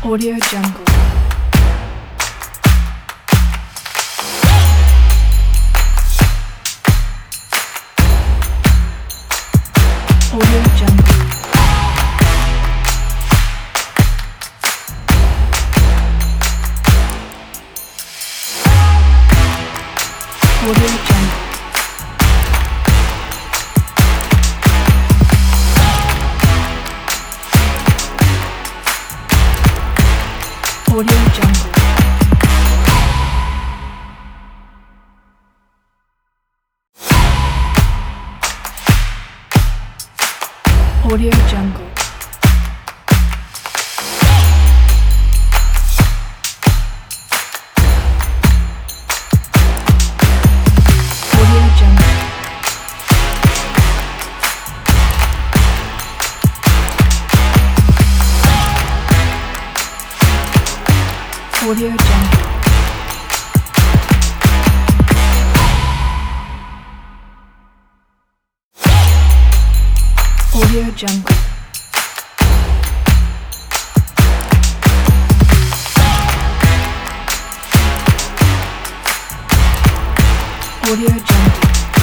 Audio Jungle. Audio Jungle. Audio Jungle. Audio Jungle. Audio Jungle. Audio Jungle. Audio Jungle. Audio Jungle. Audio Jungle.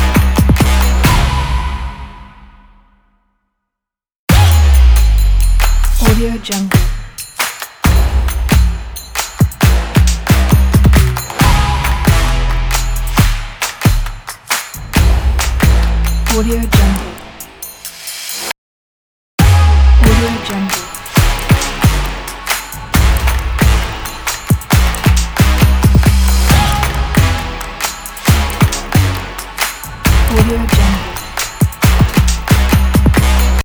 Audio Jungle. Audio Jungle. Audio Jungle.